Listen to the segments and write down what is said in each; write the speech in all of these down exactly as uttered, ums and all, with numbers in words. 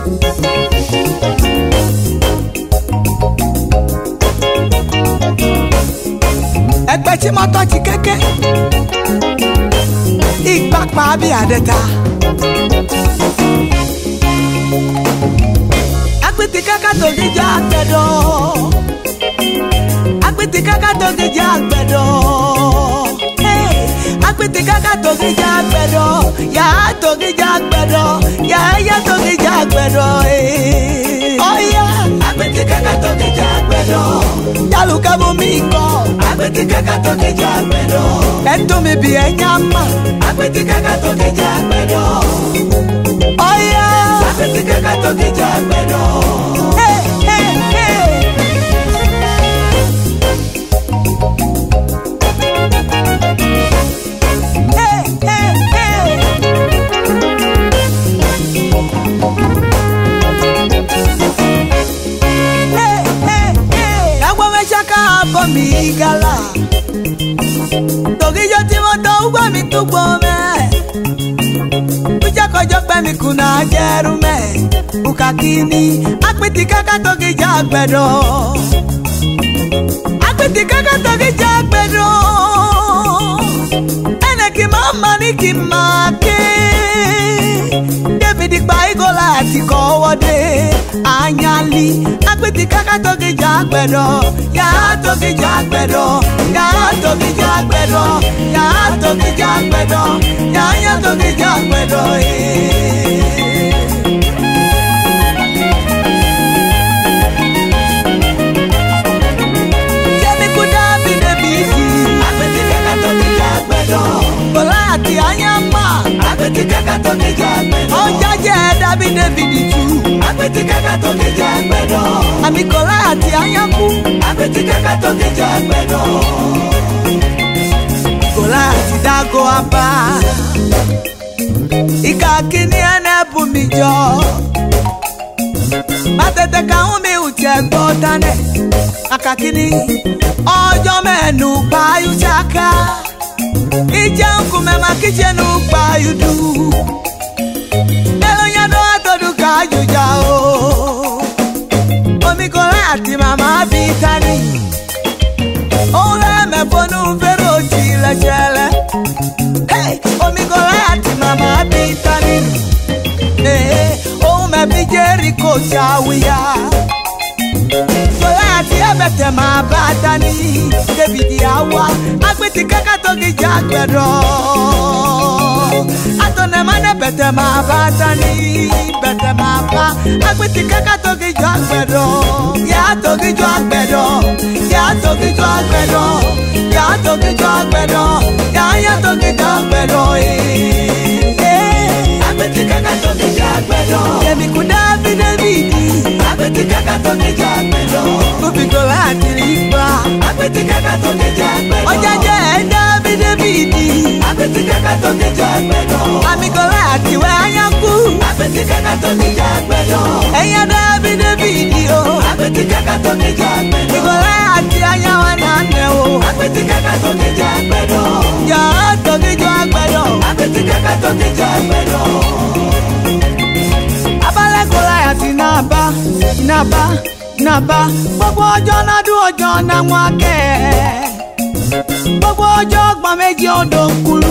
Ẹgbẹ́ tí mo tọ́jú kéké ìgbàpá bí àdẹ́ta. Agbètì kaka tó gíjà gbẹ̀dọ̀. Agbètì kaka tó gíjà gbẹ̀dọ̀. Agbètì kaka tó gíjà gbẹ̀dọ̀. Yà á tó gíjà gbẹ̀dọ̀. Yà á yà tó gíjà gbẹ̀dọ̀. Ọ̀yà. Agbètì kaka tó gíjà gbẹ̀dọ̀. Yàlùkà mú mi kọ́. Agbètì kaka tó gíjà gbẹ̀dọ̀. Ẹ̀tọ́ mi bí ẹ̀yà mà. Agbètì kaka tó gíjà gbẹ̀dọ̀. Ọ̀yà. Agbètì kaka tó gíjà gbẹ̀dọ̀. Hey, hey, hey. Hey, hey, hey. Hey, hey, hey. Yàgbọ́ mi ṣaka bọ̀ mi gàlà. Tòkí yóò tí mo tọ́ gbọ́ mi tó gbọ́ mẹ́. Kọjọ pẹ́ mi kùnà jẹ́rú mẹ́, Bukakini, Agbètì kaka tó gíjà gbẹ̀dọ̀. Agbètì kaka tó gíjà gbẹ̀dọ̀. Ẹnẹ kì máa ma ní kì máa ké. David gba igola àti kọ́wọ́dé. Anyali, Agbètì kaka tó gíjà gbẹ̀dọ̀. Yà á tó gíjà gbẹ̀dọ̀. Yà á tó gíjà gbẹ̀dọ̀. Yà á tó gíjà gbẹ̀dọ̀. Yà á yà tó gíjà gbẹ̀dọ̀. Jẹ́mi kú dábì débi sí. Agbètì kaka tó gíjà gbẹ̀dọ̀. Bọ́lá àti Anyama. Agbètì kaka tó gíjà gbẹ̀dọ̀. Ọjà jẹ́ dábì débi dìtú. Agbètì kaka tó gíjà gbẹ̀dọ̀. Àmì Kọ́lá àti Anyaku. Agbètì kaka tó gíjà gbẹ̀dọ̀. Kọ́lá àti Dago Aba. Ìkà kìíní ẹnẹ bù mí jọ. Bàtẹ̀tẹ̀ káwọn mi ò jẹ́ gbọ́ tánẹ̀. Àkà kìíní ọjọ́ mẹ́nu pààyù ṣáká. Ìjẹ́ nkù mẹ́ma kíjẹ́nu pààyù dù. Mélòó yẹn ló wá tọdún kájú jà o. Omi Kọ́lá àti màmá bí tani. Òun lẹ́mẹ̀ bọ́nú fẹ́rẹ̀ òjì lẹ́jẹ̀lẹ́. Omi Kọ́lá àti màmá bí tani. Òun mẹ́bí Jẹ́ríkò ṣàwìyà. Kọ́lá àti ẹ̀bẹ̀tẹ̀ máa bá tani. David àwa Agbètì kaka tó gíjà gbẹ̀dọ̀. Atọ̀nẹ̀mọ́nẹ̀ bẹ̀tẹ̀ máa bá tani. Bẹ̀tẹ̀ máa bá Agbètì kaka tó gíjà gbẹ̀dọ̀. Yà á tó gíjà gbẹ̀dọ̀. Yà á tó gíjà gbẹ̀dọ̀. Yà á tó gíjà gbẹ̀dọ̀. Yà á yà tó gíjà gbẹ̀dọ̀. Agbètì kaka tó gíjà gbẹ̀dọ̀. Yẹmi kú dábì Dávìdì. Agbètì kaka tó gíjà gbẹ̀dọ̀. Omi Kọ́lá àti Lígbà. Agbètì kaka tó gíjà gbẹ̀dọ̀. Ọjà jẹ́ dábì Dávìdì. Agbètì kaka tó gíjà gbẹ̀dọ̀. Àmì Kọ́lá àti wẹ́ Anyaku. Agbètì kaka tó gíjà gbẹ̀dọ̀. Ẹ̀yà dábì Dávìdì o. Agbètì kaka tó gíjà gbẹ̀dọ̀. Kọ́lá àti Anyawa nànẹ́ o. Agbètì kaka tó gíjà gbẹ̀dọ̀. Yà á tó gíjà gbẹ̀dọ̀. Agbètì kaka tó gíjà gbẹ̀dọ̀. Abalẹ̀ Kọ́lá àti Nàbà, Nàbà, Nàbà. Gbogbo ọjọ́ náà dún ọjọ́ náà wọ́n kẹ́. Gbogbo ọjọ́ gbọ́n méjì odò kúlù.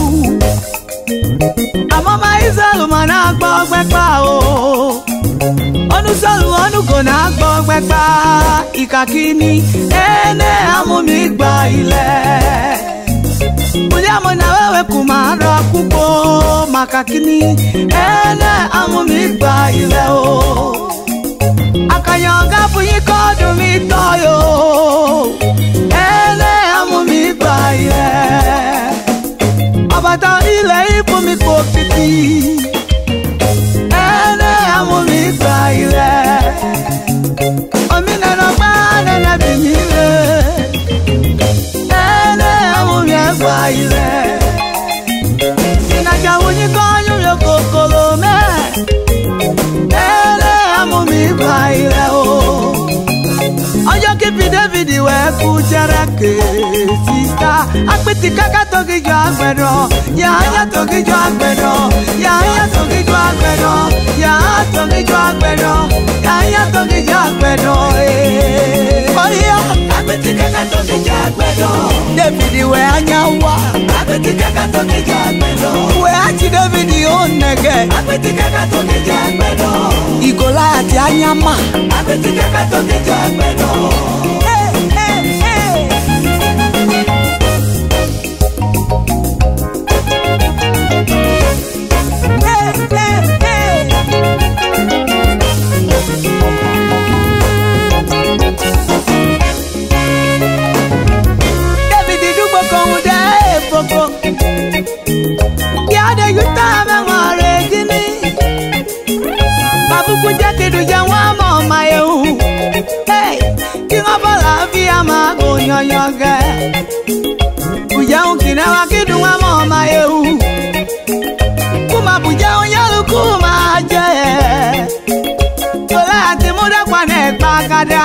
Àmọ́ máa Ísírẹ́lì máa náà gbọ́ gbẹ́pà o. Onúsọ̀lù onúgò náà gbọ́ gbẹ́pà. Ìkà kìíní ẹ̀ẹ́nẹ́ àmúmi gba ilẹ̀. Bùjẹ́ mo náà wẹ́wẹ́ kù máa rọ púpọ̀. Màkà kìíní ẹ̀ẹ́nẹ́ àmúmi gba ilẹ̀ o. Àkànyànga fún yín kọ́ọ̀dù mi tọ́yọ̀. Ẹ̀ẹ́nẹ́ àmúmi gba ilẹ̀. Àbàtà ilẹ̀ ìfún mi kò kìkì. Ẹ̀ẹ́nẹ́ àmúmi gba ilẹ̀. Omi nana gbá nana bì mí lẹ̀. Ẹ̀ẹ́nẹ́ àmúmi gba ilẹ̀. Ìnajà wọ́n yín kọ́ yóò yọ kòkòrò mẹ́. Ẹ̀ẹ́nẹ́ àmúmi gba ilẹ̀ o. Ọjọ́ kìí David wẹ́ kú jẹ́rẹ́kè sísá. Agbètì kaka tó gíjọ àgbẹ̀dọ̀. Yà á yà tó gíjọ àgbẹ̀dọ̀. Yà á yà tó gíjọ àgbẹ̀dọ̀. Yà á tó gíjọ àgbẹ̀dọ̀. agbedo. David we anyawa. Apeti kaka toke jagbedo. We achi David onege. Apeti kaka toke jagbedo. Igola ati anyama. Apeti kaka toke jagbedo. Hey hey hey. Hey hey hey. Yada yuta me ngare gini. Babu kuja kidu jawa mama eu. Hey, kinga bala via mago nyonyoge. Kuja ukina wakidu wa mama eu. Kuma buja onyalu kuma je. Kola ati muda kwa nekpa kada.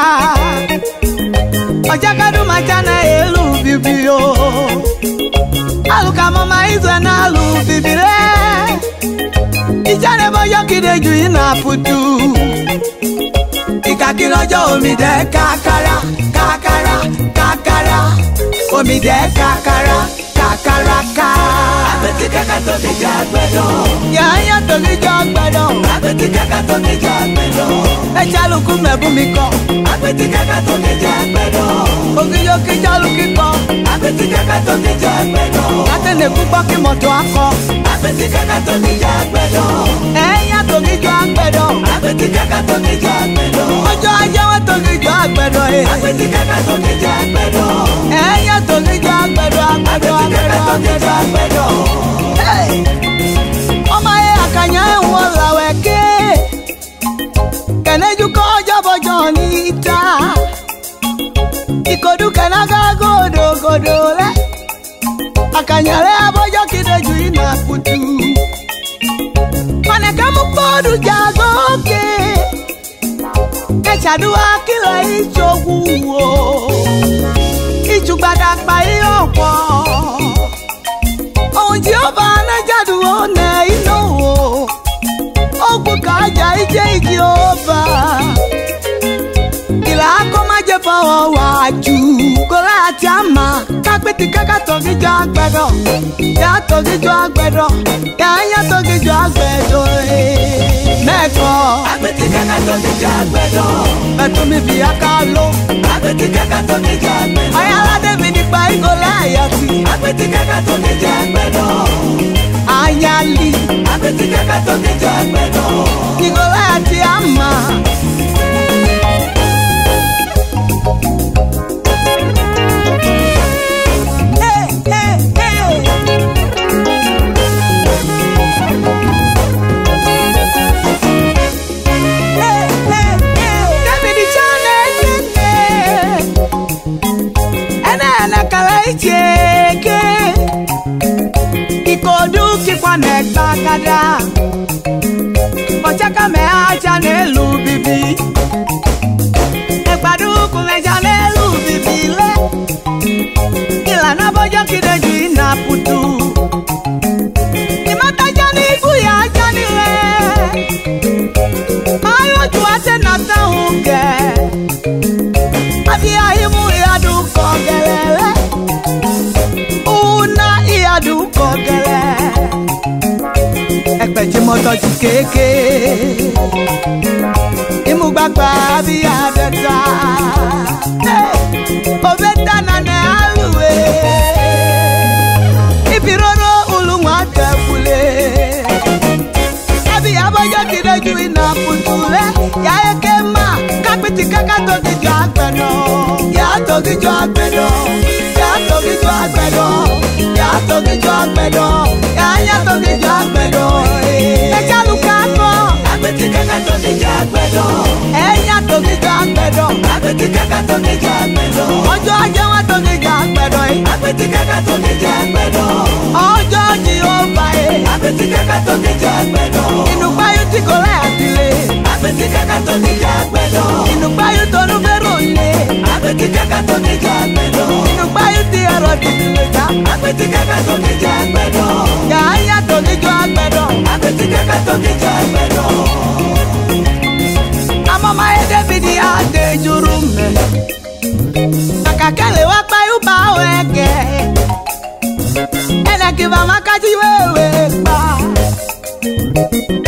Ojakadu machana elu bibio. Aluka mama izwe na alu bibire. Ijane boyo kideju ina putu. Ikakirojo omide kakara, kakara, kakara. Omide kakara, kakara, kakara. Apeti kaka toke jagbedo. Ya ya toke jagbedo. Apeti kaka toke jagbedo. Echaluku mebumiko. Apeti kaka toke jagbedo. Ogiyo kijalukiko. Apeti kaka toke jagbedo. Atene kuboki moto ako. Apeti kaka toke jagbedo. Eya toke jagbedo. Apeti kaka toke jagbedo. Ojo ajawa toke jagbedo. Apeti kaka toke jagbedo. Eya toke jagbedo. Apeti kaka toke jagbedo. Hey, Oma e akanya e wala weke. Kene juko jobo jonita. Ikodu kanaga godo godo le. Akanya le abojo kideju ina putu. Mane kamu podu jagoke. Kechadu akila ichogu wo. Ichugbada pa iyopo. Oh Jehovah na jadu one ino. Ogu kaja ije Jehovah. Ila akoma jefa waju. Kola atiama. Kakpeti kaka togi jagbedo. Ya togi jagbedo. Ya ya togi jagbedo. Meko. Kakpeti kaka togi jagbedo. Metu mi fi akalo. Kakpeti kaka togi jagbedo. Ayala David pa igola ayati. Kakpeti kaka togi jagbedo. Ayali. Kakpeti kaka togi jagbedo. Igola atiama. Cheke ikodu kikwa nekta kada Ochaka me acha nelu bibi Ekpadu kumeja nelu bibi le Ilana bojo kideju ina putu Imata jani kuya jani le Mayo juate nata unge Abi ahimu yadu kongelele Du kogele Ekpeji moto ju keke Imu gbagba bi adeta Obeta na ne aluwe Ibiroro ulunwa tefule Abi abojo kideju ina putule Ya ekema Kakpiti kaka togi jo agbedo Ya togi jo agbedo Ya togi jo agbedo Ya togi jo agbedo Ya ya togi jo agbedo Eja lukako Apeti kaka togi jo agbedo Eya togi jo agbedo Apeti kaka togi jo agbedo Ojo ajawa togi jo agbedo Apeti kaka togi jo agbedo Ojo Jehovah Apeti kaka togi jo agbedo Inupayu tikole atile Apeti kaka togi jo agbedo Inupayu tonu verole Apeti kaka togi jo agbedo Inupayu ti ero didileja Apeti kaka togi jo agbedo Ya ya togi jo agbedo Apeti kaka togi jo agbedo Amama e David ya de jurume Kaka kele wa pa yu bawe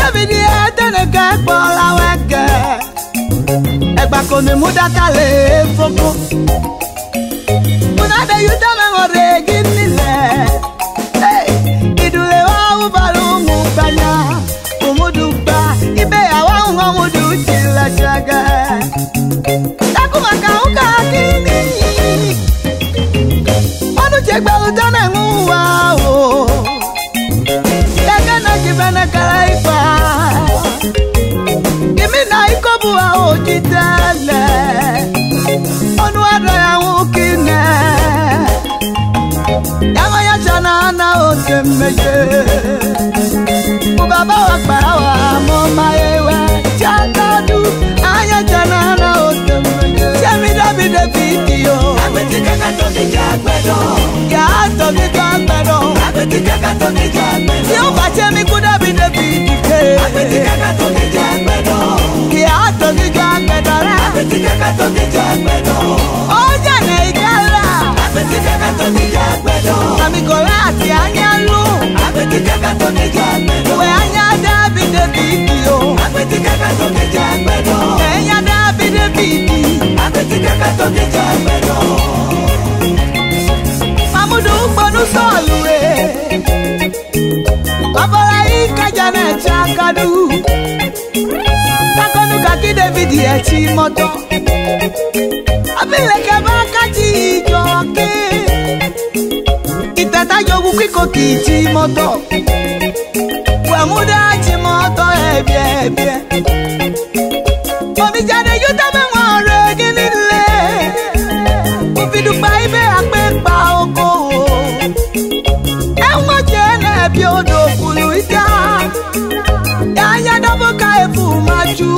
David etene ke pola weke egba ko mi mudaka le foko una de yuta me ngore ginile hey idule wa ubalu mukanya umuduba ibe awa ngomudu chila chaga takumaka uka kini onu chegba utana nguwa o yakana kibana kalaifa kimina ikobuwa ojitale onu adaya ukine yawa ya chana na otemeye baba wa parawa mo maewe chakadu aya chana na otemeye chemi David video abetika ka to ke jagbedo ya to ke jagbedo abetika ka to ke jagbedo yo ba chemi ku David video abetika ka to ke jagbedo ya to ke jagbedo abetika ka to ke jagbedo o jane igala abetika ka to ke jagbedo ami kolati anyalu abetika ka to ke jagbedo we anya David video abetika ka to ke jagbedo enya David video abetika ka to ke jagbedo mamudu gbonu solure babara ikajane chakadu takonu kaki David echi moto abileke bakati joke itata jogu kiko kiti moto wemuda chi moto ebie ebie omi jade yuta me wore ginile ufidu pa ibe apepa oko enwo jene bi odo kulu ita ya ya dobo ka efu maju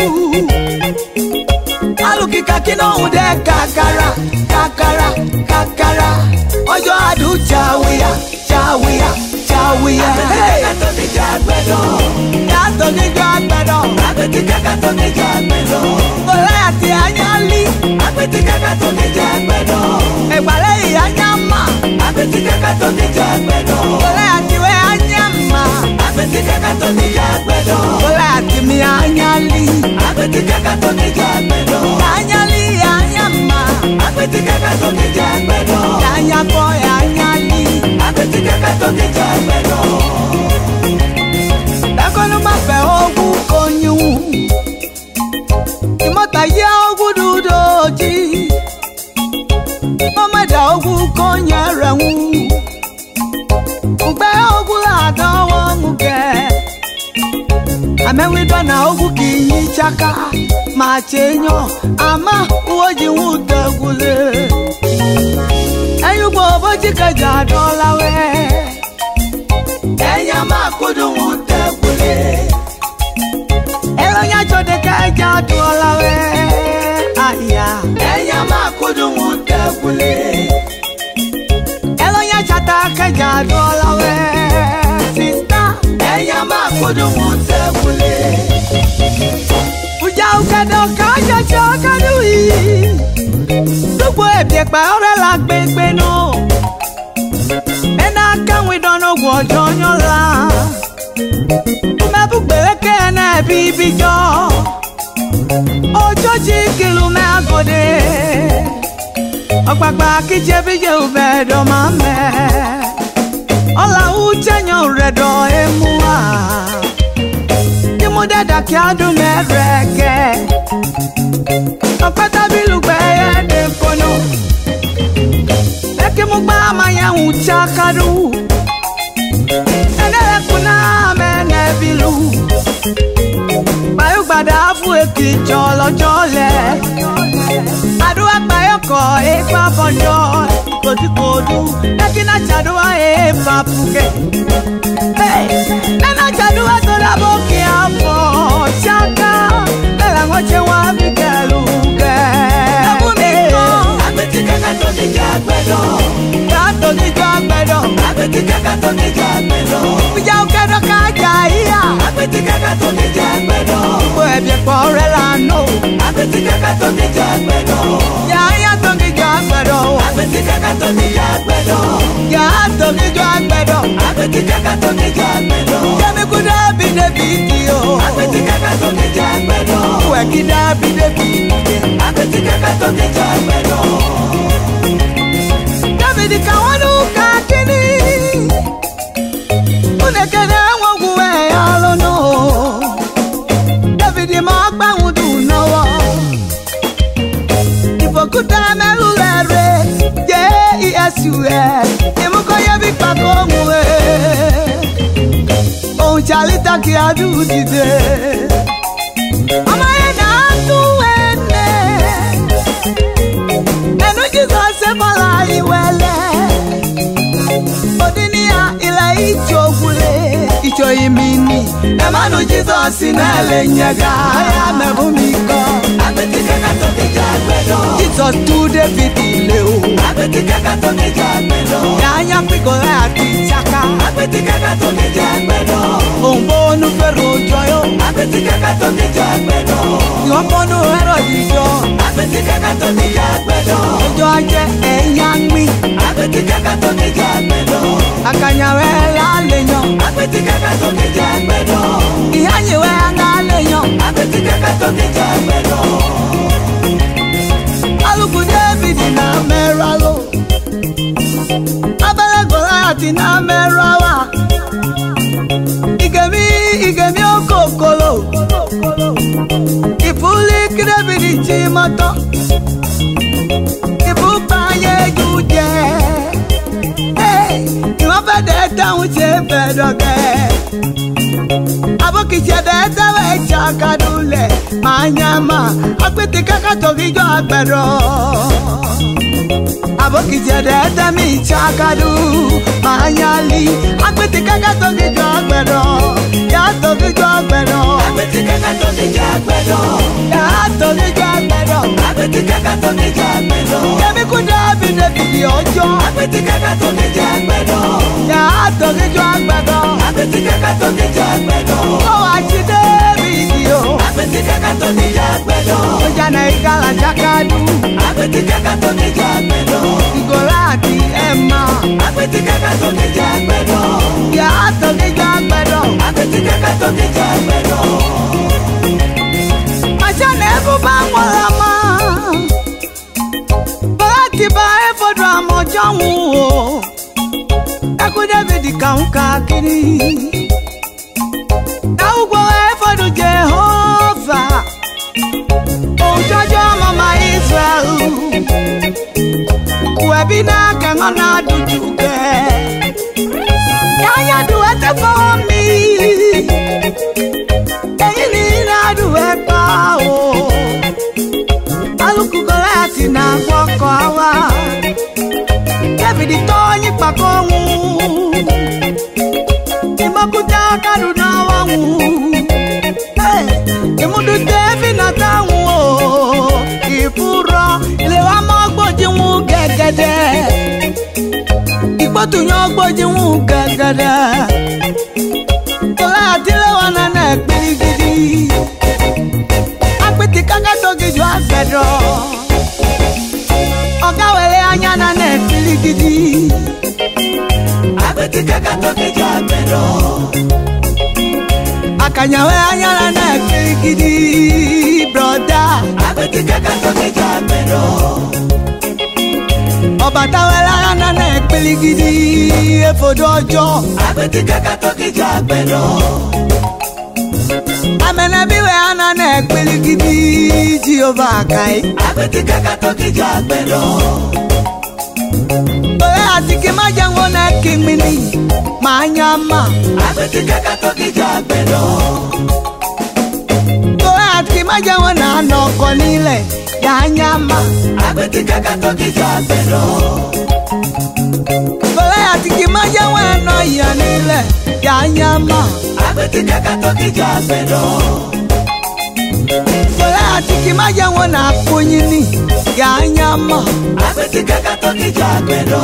alukika kino ude kakara kakara kakara ojo adu chawiya chawiya chawiya hey to ni jagbedo ya to ni jagbedo abetika ka to ni jagbedo Goliath anyali abetika ka to ni jagbedo egbale anyama abetika ka to ni jagbedo Goliath we anyama abetika ka to ni jagbedo Goliath mi anyali abetika ka to ni jagbedo anyali anyama abetika ka to ni jagbedo anyako anyali abetika ka to ni jagbedo dakonu mafe ogu konyu imota ya ogu dudoji omada ogu konya ranwu ugbe ogu adawo muke amewi dona ogu kinyi chaka machenyo ama uoji wutagule ayugbo oboji kaja dolawe enya makudu wutagule elonya chode kaja dolawe aya enya makudu wutagule elonya chata kaja dolawe sista enya makudu wutagule uja ukado kaja chakadui Gbogbo ebi epa ore la gbegbe no Ena kan we don no gwojo nyola Me bu gbeleke na bibi jo Ojo ji kilu me agode Ogbagba kije bi je ubedo mame Ola uchenyo redo emua Dimu dada ki adu me reke Opata bilu gbeye de kono Eke mugba amaya uchakadu Enele kuna mene bilu Bayu gbada afu eki jolo jole Aduwa bayoko ekwa bonjo Kodi kodu Ekina chadua epa puke Hey Nena chadua toda boki afo Chaka Nela ngoche wabikelu Abetika ka to ni jagbedo ka to ni jagbedo abetika ka to ni jagbedo uja ukado ka jaiya abetika ka to ni jagbedo o ebie pore la no abetika ka to ni jagbedo ya ya to ni jagbedo abetika ka to ni jagbedo ya to ni jagbedo abetika ka to ni jagbedo ya me kuda bi David yo. Apeti kaka to ke jagbedo. Weki Dabi David. Apeti kaka to ke jagbedo. David kawanu kakini. Unekene wangu we alono. David magba undu nawa. Ifokuta melulere. Yeah, yes you are. Imuko yebi pako mwe. Oh, Charlie, take your duty there. Am I not doing it? And we just have to follow you well. Odinia, ila icho kule, icho imini. Emanu Jesus inale nyaga, ayame bumiko. Apeti kaka to ke jagbedo. Jesus to David leo. Apeti kaka to ke jagbedo. Yanya pikola ati chaka. Apeti kaka to ke jagbedo. Ombonu ferro joyo. Apeti kaka to ke jagbedo. Yombonu hero dijo. Apeti kaka to ke jagbedo. Ojo aje enyangmi. Apeti kaka to ke jagbedo. Akanyawe la lenyo. Apeti kaka to ke jagbedo. Ihanyewe anga lenyo. Apeti kaka to ke jagbedo. Aluku David na meralo. Abele Goliath na merawa. Igemi igemi okokolo. Ifuli David chimoto. Ifu paye juje. Hey, iwa bede taun che bedoke. Aboki che bede we chakadule. Manyama, apete kaka togijo agbero. Aboki che bede mi chakadu. Manyali, apete kaka togijo agbero. Ya togijo agbero. Apeti kaka to ke jagbedo. Ya togijo agbero. Apeti kaka to ke jagbedo. Kemi kuda bi David ojo. Apeti kaka to ke jagbedo. Ya togijo agbero. Apeti kaka to ke jagbedo. Oh, achi David yo. Apeti kaka to ke jagbedo. Ojana igala chakadu. Apeti kaka to ke jagbedo. Igolati Emma. Apeti kaka to ke jagbedo. Ya togijo agbero. Apeti kaka to ke jagbedo. Machane buba molama. Bati ba efodra mojamu o. Eku David kaunka kiri. Daugo efodu Jehovah. Ojojo mama Israel. Webina kengona dujuke. Yanya duete for me. Eyini na duepa o. Aluku Goliath na kwoko awa. David tonyi pakongu. Imakuta kadu na wangu. Hey, imudu David na tangu o. Ifuro ile wa mogboji wu gegede. Ikpotu yan ogboji wu gegede. Goliath le wa na na gbirigidi. Apeti kaka togijo agbedo. Oga wele anya na na gbirigidi. Apeti kaka to ke jagbedo. Akanyawe anya na na gbirigidi, brother. Apeti kaka to ke jagbedo. Obatawele anya na na gbirigidi, efodo ojo. Apeti kaka to ke jagbedo. Amene biwe anya na gbirigidi, Jehovah kai. Apeti kaka to ke jagbedo. Ole atike majango na kimini, manyama. Apeti kaka to ke jagbedo. Ole atike majango na noko nile, ya nyama. Apeti kaka to ke jagbedo. Ole atike majango no ya nile, ya nyama. Apeti kaka to ke jagbedo. Ole atike majango na kunyini, ya nyama. Apeti kaka to ke jagbedo.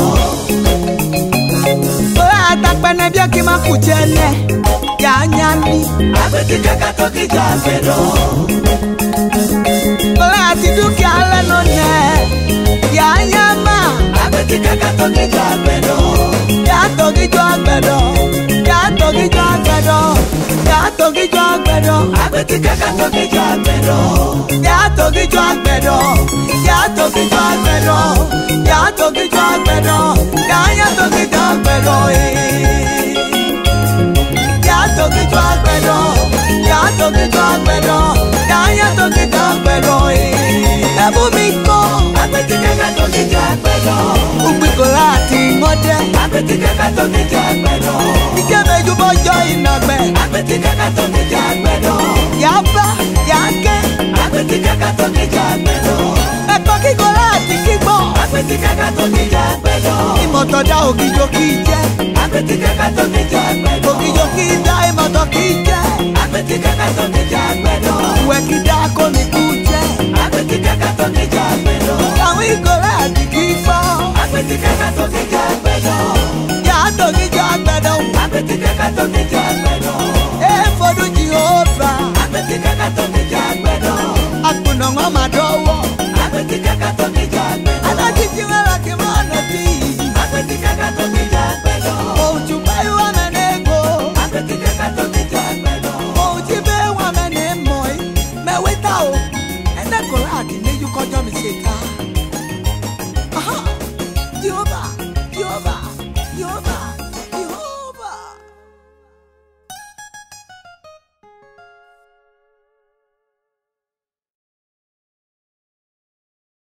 Ole atakpene bia ki makuchele, ya nyami. Apeti kaka to ke jagbedo. Ole atiduki ale no ne, ya nyama. Apeti kaka to ke jagbedo. Ya togijo agbedo, ya togijo agbedo, ya togijo àgbẹ̀dọ̀. Agbẹ́tí kàkà tó kíjọ àgbẹ̀dọ̀. Yà tó kíjọ àgbẹ̀dọ̀. Yà tó kíjọ àgbẹ̀dọ̀. Yà tó kíjọ àgbẹ̀dọ̀. Yà yà tó kíjọ àgbẹ̀dọ̀. Yà tó kíjọ àgbẹ̀dọ̀. Yà tó kíjọ àgbẹ̀dọ̀. Yà yà tó kíjọ àgbẹ̀dọ̀. Ẹ̀bùn mi kọ́. Agbẹ́tí kàkà tó kíjọ àgbẹ̀dọ̀. Ògbìkọ̀ láti mọ́dẹ́. Agbẹ́tí kàkà tó kíjọ àgbẹ̀dọ̀. Ìjẹ́bẹ̀jú bọ́jọ́ ìnàgbẹ́. Agbẹ́tí kàkà tó kíjọ àgbẹ̀dọ̀. Yà bá yà ké. Agbẹ́tí kàkà tó kíjọ àgbẹ̀dọ̀. Ẹ̀kọ́ kíkọ́ láti kígbọ́. Agbẹ́tí kàkà tó kíjọ àgbẹ̀dọ̀. Ìmọ̀tọ̀dá ògìjọ kì í jẹ́. Agbẹ́tí kàkà tó kíjọ àgbẹ̀dọ̀. Ògìjọ kì í dá ìmọ̀tọ̀ kì í jẹ́. Agbẹ́tí kàkà tó kíjọ àgbẹ̀dọ̀. Ìwẹ̀ kì í dá kó ní kú jẹ́. Agbẹ́tí kàkà tó kíjọ àgbẹ̀dọ̀. Àwọn ìgò láti kì í gbọ́. Agbẹ́tí kàkà tó kíjọ àgbẹ̀dọ̀. Yà á tó kíjọ àgbẹ̀dọ̀. Agbẹ́tí kàkà tó kíjọ